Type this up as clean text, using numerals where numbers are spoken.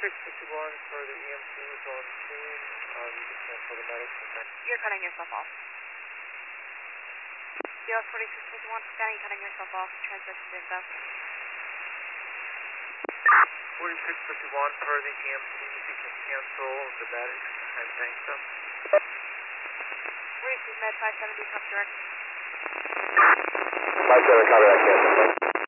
4651 for the EMT is on scene. You can cancel the medics. You're cutting yourself off. US 4651 scanning, cutting yourself off. Transmission info. 4651 for the EMT, you can cancel the medics and thank them. Reese is med 570, come direct. 57, copy that, cancel.